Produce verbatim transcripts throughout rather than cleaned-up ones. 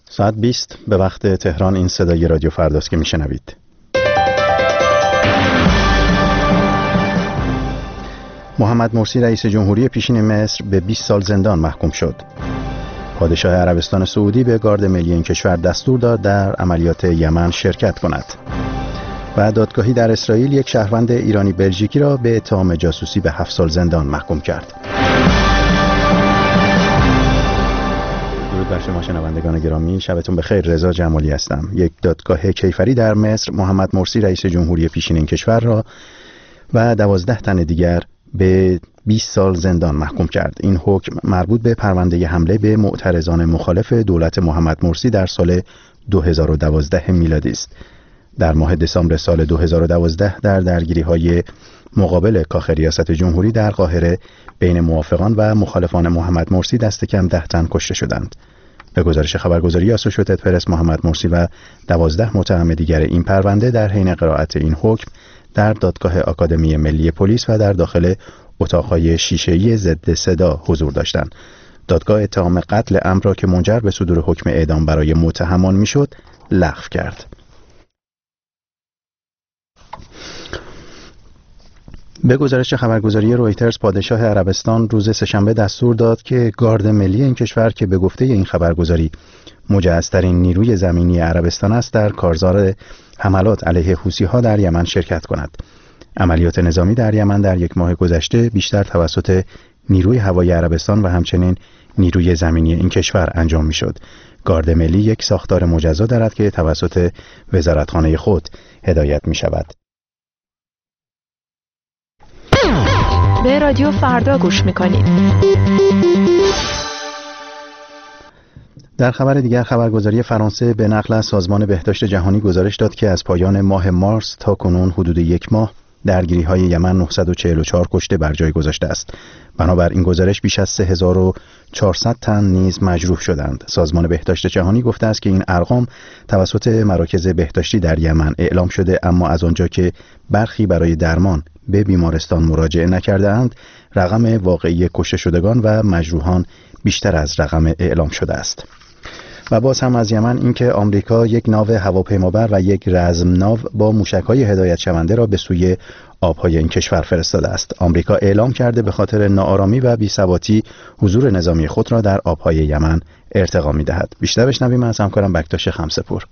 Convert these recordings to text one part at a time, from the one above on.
ساعت بیست به وقت تهران. این صدای رادیو فرداست که میشنوید. محمد مرسی رئیس جمهوری پیشین مصر به بیست سال زندان محکوم شد. پادشاه عربستان سعودی به گارد ملی این کشور دستور داد در عملیات یمن شرکت کند. و دادگاهی در اسرائیل یک شهروند ایرانی بلژیکی را به اتهام جاسوسی به هفت سال زندان محکوم کرد. درود بر شما شنوندگان گرامی، شبتون بخیر. رضا جمالی هستم. یک دادگاه کیفری در مصر محمد مرسی رئیس جمهوری پیشین این کشور را و دوازده تن دیگر به بیست سال زندان محکوم کرد. این حکم مربوط به پرونده حمله به معترضان مخالف دولت محمد مرسی در سال دو هزار و دوازده میلادی است. در ماه دسامبر سال دو هزار و دوازده در درگیری‌های مقابل کاخ ریاست جمهوری در قاهره بین موافقان و مخالفان محمد مرسی دست کم ده تن کشته شدند. به گزارش خبرگزاری آسوشییتد پرس، محمد مرسی و دوازده متهم دیگر این پرونده در حین قرائت این حکم در دادگاه آکادمی ملی پلیس و در داخل اتاق‌های شیشه‌ای ضد صدا حضور داشتند. دادگاه اتهام قتل عمد را که منجر به صدور حکم اعدام برای متهمان میشد لغو کرد. به گزارش خبرگزاری رویترز، پادشاه عربستان روز سه‌شنبه دستور داد که گارد ملی این کشور که به گفته این خبرگزاری مجهزترین نیروی زمینی عربستان است، در کارزار حملات علیه حوثی‌ها در یمن شرکت کند. عملیات نظامی در یمن در یک ماه گذشته بیشتر توسط نیروی هوایی عربستان و همچنین نیروی زمینی این کشور انجام می‌شد. گارد ملی یک ساختار مجزا دارد که توسط وزارتخانه خود هدایت می‌شود. به رادیو فردا گوش میکنید. در خبر دیگر، خبرگزاری فرانسه به نقل از سازمان بهداشت جهانی گزارش داد که از پایان ماه مارس تا کنون حدود یک ماه درگیری‌های یمن نهصد و چهل و چهار کشته بر جای گذاشته است. بنابر این گزارش بیش از سه هزار و چهارصد تن نیز مجروح شدند. سازمان بهداشت جهانی گفته است که این ارقام توسط مراکز بهداشتی در یمن اعلام شده، اما از آنجا که برخی برای درمان به بیمارستان مراجعه نکرده‌اند، رقم واقعی کشته شدگان و مجروحان بیشتر از رقم اعلام شده است. و باز هم از یمن اینکه آمریکا یک ناو هواپیمابر و یک رزمناو با موشک‌های هدایت شونده را به سوی آب‌های این کشور فرستاده است. آمریکا اعلام کرده به خاطر ناآرامی و بی‌ثباتی حضور نظامی خود را در آب‌های یمن ارتقا می‌دهد. بیشتر بشنویم از همکارم بکتاش خمسه‌پور.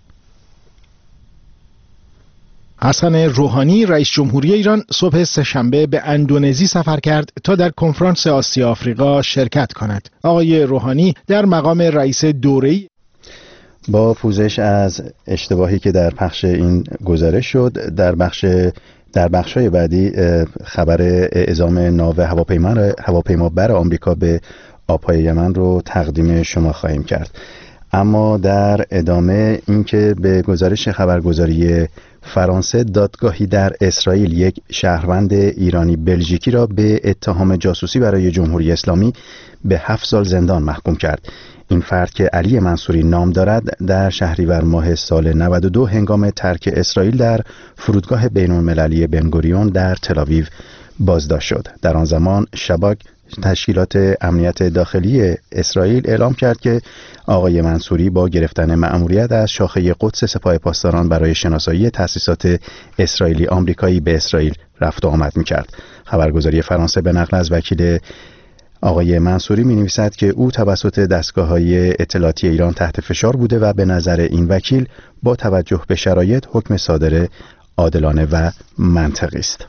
حسن روحانی رئیس جمهوری ایران صبح سه‌شنبه به اندونزی سفر کرد تا در کنفرانس آسیا آفریقا شرکت کند. آقای روحانی در مقام رئیس دوره‌ای با پوزش از اشتباهی که در پخش این گزارش شد، در بخش در بخش‌های بعدی خبر اعزام ناو هواپیمابر آمریکا به آب‌های یمن رو تقدیم شما خواهیم کرد. اما در ادامه اینکه به گزارش خبرگزاری فرانسه دادگاهی در اسرائیل یک شهروند ایرانی بلژیکی را به اتهام جاسوسی برای جمهوری اسلامی به هفت سال زندان محکوم کرد. این فرد که علی منصوری نام دارد در شهریور ماه سال نود و دو هنگام ترک اسرائیل در فرودگاه بین‌المللی بنگوریون در تل‌آویو بازداشت شد. در آن زمان شباک تشکیلات امنیت داخلی اسرائیل اعلام کرد که آقای منصوری با گرفتن مأموریت از شاخه قدس سپاه پاسداران برای شناسایی تأسیسات اسرائیلی آمریکایی به اسرائیل رفت و آمد می‌کرد. خبرگزاری فرانسه به نقل از وکیل آقای منصوری می‌نویسد که او توسط دستگاه‌های اطلاعاتی ایران تحت فشار بوده و به نظر این وکیل با توجه به شرایط حکم صادر عادلانه و منطقی است.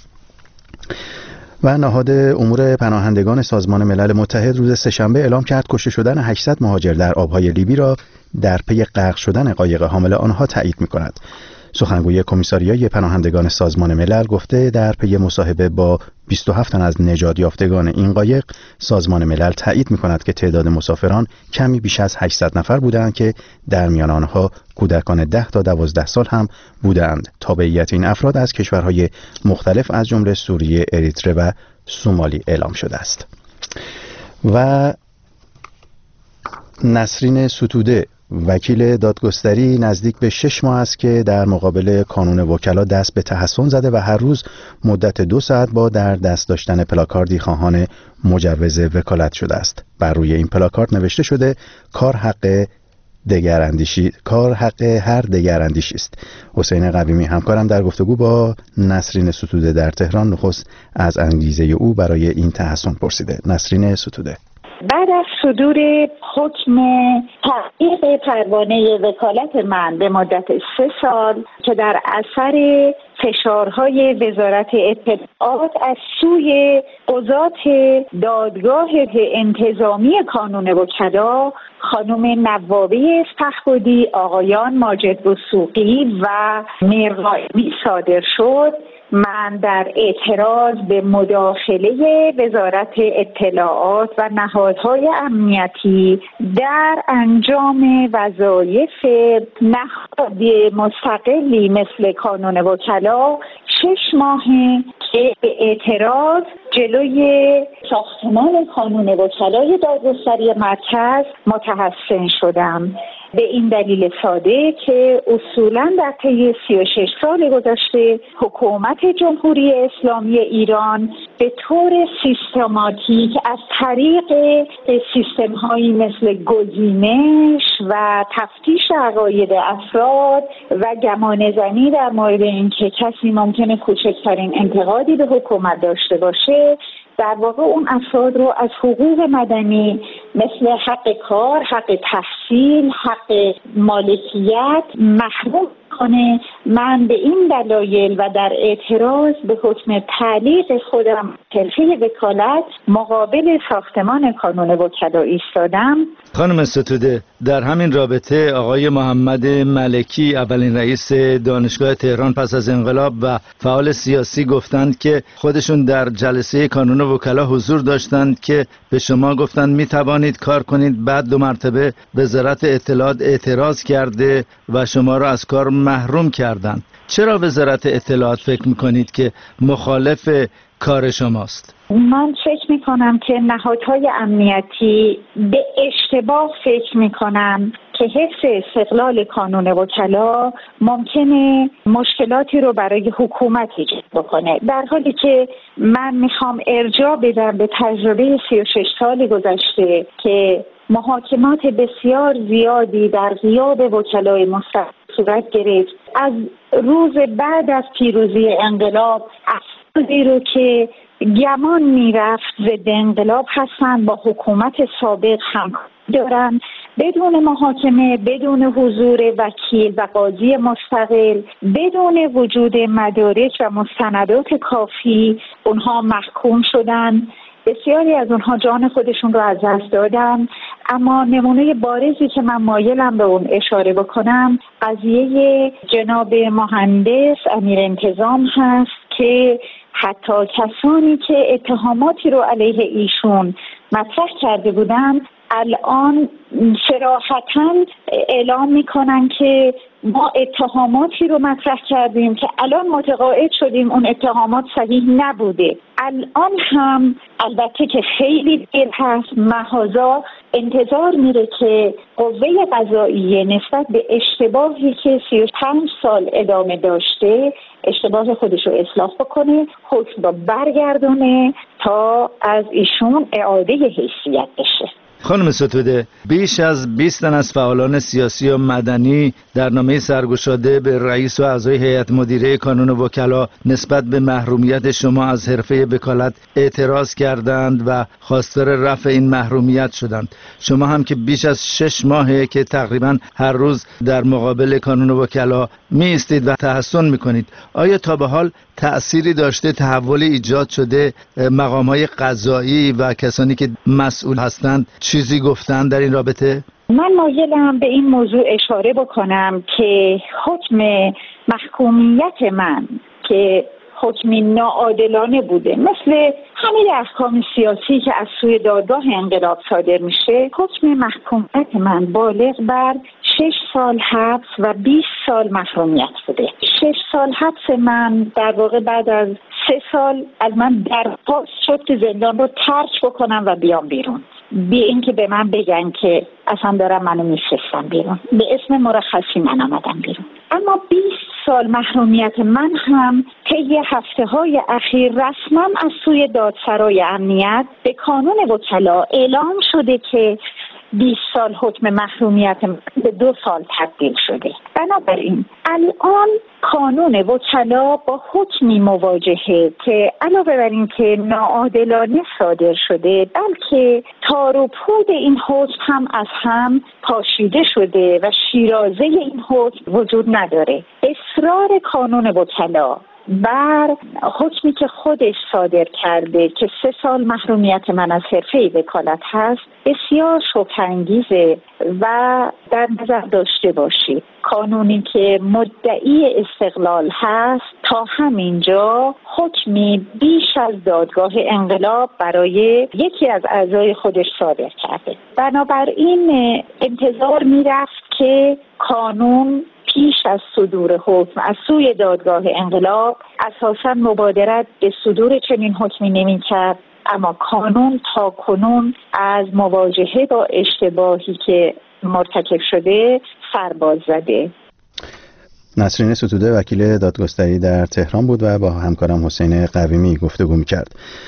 و نهاد امور پناهندگان سازمان ملل متحد روز سه‌شنبه اعلام کرد کشته شدن هشتصد مهاجر در آبهای لیبی را در پی غرق شدن قایق حامل آنها تایید می‌کند. سخنگوی کمیساریای پناهندگان سازمان ملل گفته در پی مصاحبه با بیست و هفت تن از نژاد یافتگان این قایق، سازمان ملل تایید می‌کند که تعداد مسافران کمی بیش از هشتصد نفر بودند که در میان آنها کودکان ده تا دوازده سال هم بودند. تابعیت این افراد از کشورهای مختلف از جمله سوریه، اریتره و سومالی اعلام شده است. و نسرین ستوده وکیل دادگستری نزدیک به شش ماه است که در مقابل کانون وکلا دست به تحسن زده و هر روز مدت دو ساعت با در دست داشتن پلاکاردی خواهان مجوز وکالت شده است. بر روی این پلاکارد نوشته شده کار حق دگراندیشی کار حق هر دگراندیشی است. حسین قویمی همکارم در گفتگو با نسرین ستوده در تهران نخست از انگیزه او برای این تحسن پرسیده. نسرین ستوده: بعد از صدور حکم تحقیق پروانه وکالت من به مدت سه سال که در اثر فشارهای وزارت اطلاعات از سوی قضات دادگاه انتظامی کانون وکلا خانم نوابه اسپهبدی، آقایان ماجد وثوقی و میرقائمی صادر شد، من در اعتراض به مداخله وزارت اطلاعات و نهادهای امنیتی در انجام وظایف نهادی مستقلی مثل کانون وکلا شش ماهه که به اعتراض جلوی ساختمان کانون وکلای دادگستری مرکز متحسن شدم. به این دلیل ساده که اصولاً در طی سی و شش سال گذشته حکومت جمهوری اسلامی ایران به طور سیستماتیک از طریق سیستم‌هایی مثل گزینش و تفتیش عقاید افراد و گمانه‌زنی در مورد اینکه کسی ممکنه کوچکترین انتقادی به حکومت داشته باشه، در واقع اون افراد رو از حقوق مدنی مثل حق کار، حق تحصیل، حق مالکیت محروم کنه. من به این دلایل و در اعتراض به حکم تعلیق خودم حرفه وکالت مقابل ساختمان کانون وکلا ایستادم. خانم ستوده، در همین رابطه آقای محمد ملکی، اولین رئیس دانشگاه تهران پس از انقلاب و فعال سیاسی، گفتند که خودشون در جلسه کانون وکلا حضور داشتند که به شما گفتند می توانید کار کنید. بعد دو مرتبه وزارت اطلاعات اعتراض کرده و شما را از کار محروم کردند. چرا وزارت اطلاعات فکر میکنید که مخالف کار شماست؟ من فکر میکنم که نهادهای امنیتی به اشتباه فکر میکنن که حفظ استقلال کانون وکلا ممکنه مشکلاتی رو برای حکومت ایجاد بکنه، در حالی که من میخوام ارجاع بدم به تجربه سی و شش سال گذشته که محاکمات بسیار زیادی در غیاب وکلای مستقل صورت گرفت. از روز بعد از پیروزی انقلاب افرادی رو که گمان میرفت ضد انقلاب هستن با حکومت سابق همکاری دارن، بدون محاکمه، بدون حضور وکیل و قاضی مستقل، بدون وجود مدارک و مستندات کافی اونها محکوم شدن. بسیاری از اونها جان خودشون رو از دست دادن. اما نمونه بارزی که من مایلم به اون اشاره بکنم قضیه جناب مهندس امیر انتظام هست که حتی کسانی که اتهاماتی رو علیه ایشون مطرح کرده بودن الان صراحتاً اعلام میکنن که ما اتهاماتی رو مطرح کردیم که الان متقاعد شدیم اون اتهامات صحیح نبوده. الان هم البته که خیلی دیر هست، محاذا انتظار میره که قوه قضاییه نسبت به اشتباهی که سی و پنج سال ادامه داشته اشتباه خودش رو اصلاح بکنه، حکم رو برگردونه تا از ایشون اعاده حیثیت بشه. خانم ستوده، بیش از بیست تن از فعالان سیاسی و مدنی در نامه سرگشاده به رئیس و اعضای هیئت مدیره کانون وکلا نسبت به محرومیت شما از حرفه وکالت اعتراض کردند و خواستار رفع این محرومیت شدند. شما هم که بیش از شش ماهه که تقریبا هر روز در مقابل کانون وکلا می ایستید و تحسن می کنید. آیا تا به حال تأثیری داشته، تحولی ایجاد شده؟ مقام‌های قضایی و کسانی که مسئول هستند چیزی گفتن در این رابطه؟ من مایلم به این موضوع اشاره بکنم که حکم محکومیت من که حکمی ناعادلانه بوده، مثل همه احکام سیاسی که از سوی دادگاه انقلاب صادر میشه، حکم محکومیت من بالغ بر شش سال حبس و بیست سال محرومیت بوده. شش سال حبس من در واقع بعد از سه سال از من درخواست شد که زندان رو ترک بکنم و بیام بیرون، بی اینکه به من بگن که اصلا دارم منو میفرستن بیرون. به اسم مرخصی من آمدم بیرون. اما بیست سال محرومیت من هم طی هفته‌های اخیر رسما از سوی دادسرای امنیت به کانون وکلا اعلام شده که بیست سال حکم محرومیت به دو سال تبدیل شده. بنابراین الان کانون وکلا با حکمی مواجهه که علاوه بر این که ناعادلانه صادر شده، بلکه تار و پود این حکم هم از هم پاشیده شده و شیرازه این حکم وجود نداره. اصرار کانون وکلا بر حکمی که خودش صادر کرده که سه سال محرومیت من از حرفه وکالت هست بسیار شوک‌انگیزه و در نظر داشته باشید کانونی که مدعی استقلال هست تا همینجا حکمی بیش از دادگاه انقلاب برای یکی از اعضای خودش صادر کرده. بنابراین انتظار میرفت که کانون پیش از صدور حکم از سوی دادگاه انقلاب اساساً مبادرت به صدور چنین حکمی نمی کرد، اما کانون تا کنون از مواجهه با اشتباهی که مرتکب شده سرباز زده. نسرین ستوده وکیل دادگستری در تهران بود و با همکارم حسین قویمی گفتگو می‌کرد.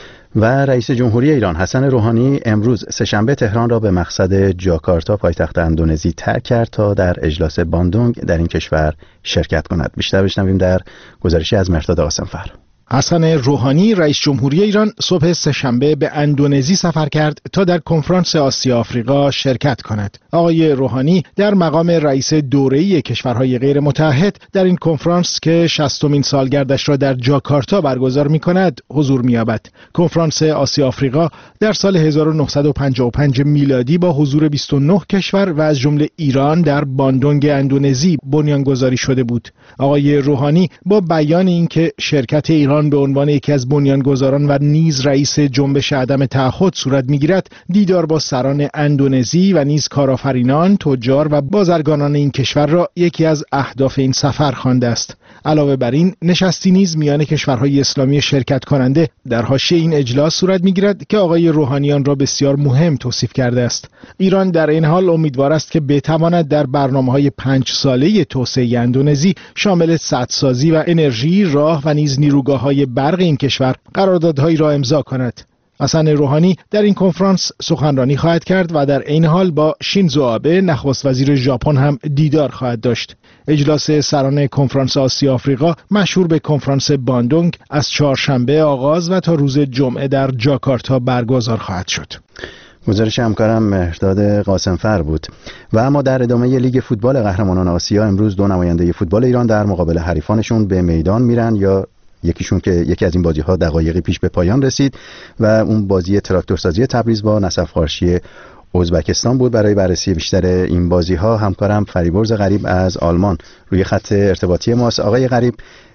و رئیس جمهوری ایران حسن روحانی امروز سه‌شنبه تهران را به مقصد جاکارتا پایتخت اندونزی ترک کرد تا در اجلاس باندونگ در این کشور شرکت کند. بیشتر بشنویم در گزارشی از مهرداد قاسم‌فر. حسن روحانی رئیس جمهوری ایران صبح سه‌شنبه به اندونزی سفر کرد تا در کنفرانس آسیا آفریقا شرکت کند. آقای روحانی در مقام رئیس دوره‌ای کشورهای غیر متحد در این کنفرانس که شصتمین سالگردش را در جاکارتا برگزار می‌کند حضور می‌یابد. کنفرانس آسیا آفریقا در سال هزار و نهصد و پنجاه و پنج میلادی با حضور بیست و نه کشور و از جمله ایران در باندونگ اندونزی بنیانگذاری شده بود. آقای روحانی با بیان اینکه شرکت ایران به عنوان یکی از بنیانگذاران و نیز رئیس جنبش عدم تعهد صورت می‌گیرد، دیدار با سران اندونزی و نیز کارآفرینان، تجار و بازرگانان این کشور را یکی از اهداف این سفر خوانده است. علاوه بر این نشستی نیز میان کشورهای اسلامی شرکت کننده در حاشیه این اجلاس صورت می‌گیرد که آقای روحانی آن را بسیار مهم توصیف کرده است. ایران در این حال امیدوار است که بتواند در برنامه‌های پنج ساله توسعه اندونزی شامل سدسازی و انرژی، راه و نیز نیروگاه‌های برق این کشور قراردادهایی را امضا کند. حسن روحانی در این کنفرانس سخنرانی خواهد کرد و در عین حال با شینزو آبه نخست وزیر ژاپن هم دیدار خواهد داشت. اجلاس سران کنفرانس آسیا آفریقا مشهور به کنفرانس باندونگ از چهارشنبه آغاز و تا روز جمعه در جاکارتا برگزار خواهد شد. گزارش همکارم مهرداد قاسم‌فر بود. و اما در ادامه لیگ فوتبال قهرمانان آسیا امروز دو نماینده فوتبال ایران در مقابل حریفانشون به میدان میرن، یا یکیشون که یکی از این بازی‌ها دقایقی پیش به پایان رسید و اون بازی تراکتورسازی تبریز با نسف خارشی ازبکستان بود. برای بررسی بیشتر این بازی‌ها همکارم فریبرز غریب از آلمان روی خط ارتباطی ماست. آقای غریب،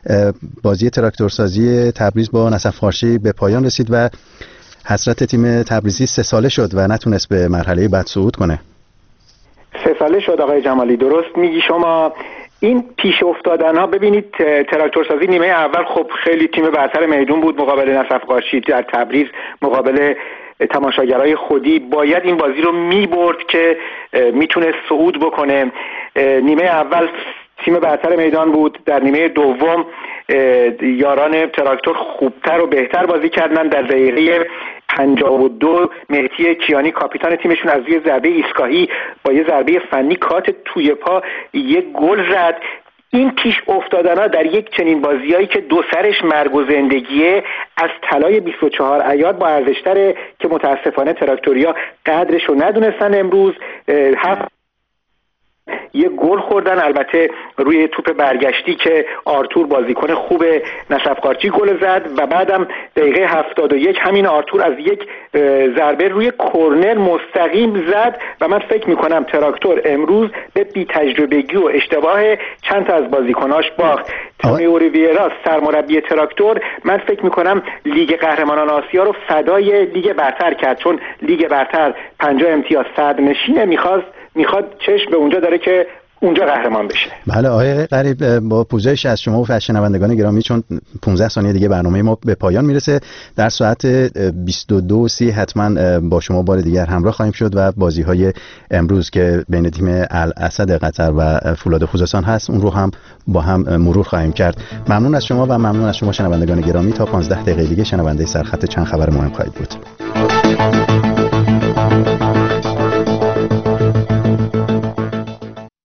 بازی تراکتورسازی تبریز با نسف خارشی به پایان رسید و حسرت تیم تبریزی سه ساله شد و نتونست به مرحله بعد صعود کنه. سه ساله شد آقای جمالی، درست میگی شما. این پیش افتادن ها، ببینید تراکتورسازی نیمه اول خب خیلی تیم برتر میدون بود مقابل نسف خارشی در تبریز، مقابل تماشاگرای خودی باید این بازی رو میبرد که میتونه صعود بکنه. نیمه اول تیم برتر میدان بود، در نیمه دوم یاران تراکتور خوبتر و بهتر بازی کردن. در دقیقه پنجاه و دو مهدی کیانی کاپیتان تیمشون از روی ضربه ایستگاهی با یه ضربه فنی کات توی پا یک گل زد. این پیش افتادن‌ها در یک چنین بازیایی که دو سرش مرگ و زندگیه از طلای بیست و چهار عیار با ارزش‌تره که متاسفانه تراکتوریا قدرش رو ندونستن. امروز هفت یه گل خوردن، البته روی توپ برگشتی که آرتور بازیکن خوب نسف خارشی گل زد و بعدم دقیقه هفتاد و یک همین آرتور از یک ضربه روی کرنر مستقیم زد و من فکر میکنم تراکتور امروز به بی تجربگی و اشتباه چند تا از بازیکناش باخت. تامی اوریویرا سرمربی تراکتور من فکر میکنم لیگ قهرمانان آسیا رو فدای لیگ برتر کرد، چون لیگ برتر پنجاه امتیاز صدرنشینه، میخواست میخواد چشم به اونجا داره که اونجا قهرمان بشه. بله آقای غریب، با پوزش از شما و شنوندگان گرامی، چون پانزده ثانیه دیگه برنامه ما به پایان میرسه، در ساعت بیست و دو سی حتما با شما بار دیگر همراه خواهیم شد و بازی‌های امروز که بین تیم الاسد قطر و فولاد خوزستان هست اون رو هم با هم مرور خواهیم کرد. ممنون از شما و ممنون از شما شنوندگان گرامی. تا پانزده دقیقه دیگه شنونده سرخط چند خبر مهم خواهید بود.